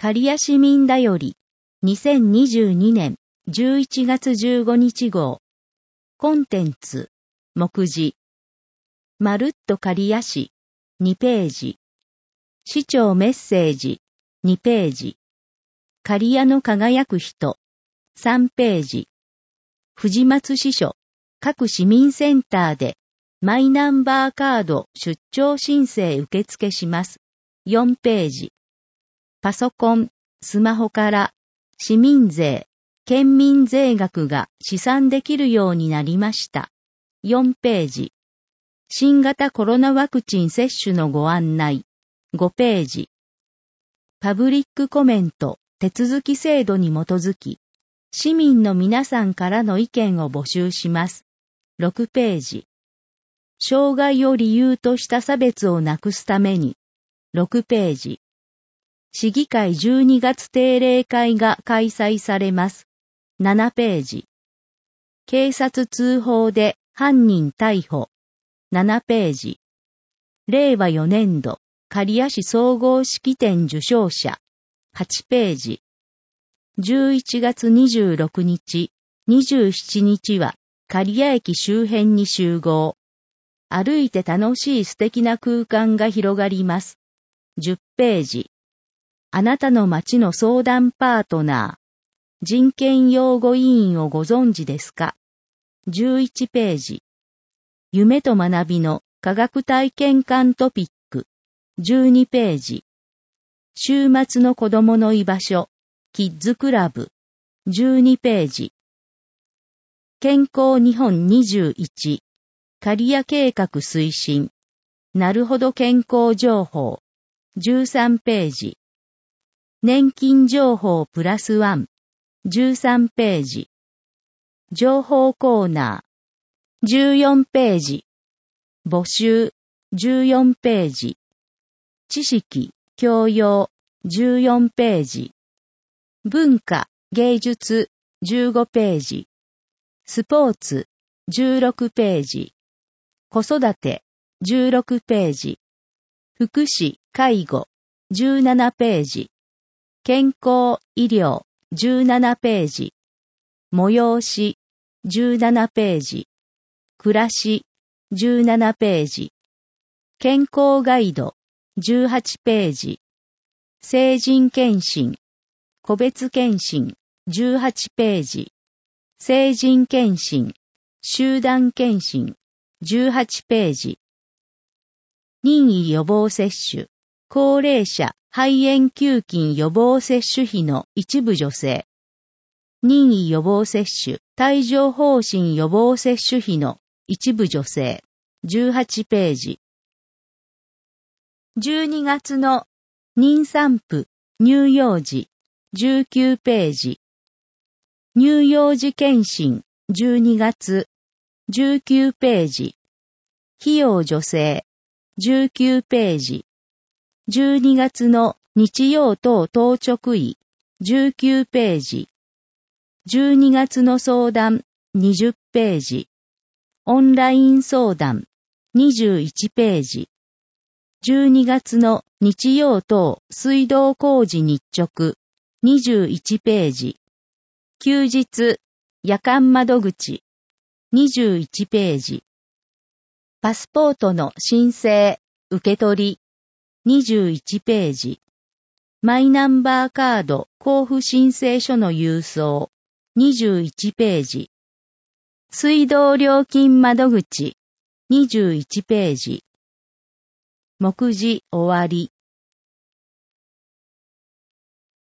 刈谷市民だより、2022年11月15日号。コンテンツ、目次。まるっと刈谷市、2ページ。市長メッセージ、2ページ。刈谷の輝く人、3ページ。藤松支所、各市民センターで、マイナンバーカード出張申請受付します。4ページ。パソコン、スマホから市民税、県民税額が試算できるようになりました。4ページ。新型コロナワクチン接種のご案内。5ページ。パブリックコメント、手続き制度に基づき、市民の皆さんからの意見を募集します。6ページ。障害を理由とした差別をなくすために。6ページ。市議会12月定例会が開催されます。7ページ。警察通報で犯人逮捕。7ページ。令和4年度、刈谷市総合式典受賞者。8ページ。11月26日、27日は、刈谷駅周辺に集合。歩いて楽しい素敵な空間が広がります。10ページ。あなたの街の相談パートナー。人権擁護委員をご存知ですか？ 11 ページ。夢と学びの科学体験館トピック。12ページ。週末の子供の居場所。キッズクラブ。12ページ。健康日本21。刈谷計画推進。なるほど健康情報。13ページ。年金情報プラス1。13ページ。情報コーナー。14ページ。募集。14ページ。知識、教養。14ページ。文化、芸術。15ページ。スポーツ。16ページ。子育て。16ページ。福祉、介護。17ページ。健康、医療。17ページ。催し。17ページ。暮らし。17ページ。健康ガイド。18ページ。成人検診。個別検診。18ページ。成人検診。集団検診。18ページ。任意予防接種。高齢者肺炎球菌予防接種費の一部助成。任意予防接種。帯状疱疹予防接種費の一部助成。18ページ。12月の妊産婦、乳幼児。19ページ。乳幼児検診。12月。19ページ。費用助成。19ページ。12月の日曜等当直医。19ページ。12月の相談。20ページ。オンライン相談。21ページ。12月の日曜等水道工事日直。21ページ。休日。夜間窓口。21ページ。パスポートの申請、受け取り。21ページ。マイナンバーカード交付申請書の郵送。21ページ。水道料金窓口。21ページ。目次終わり。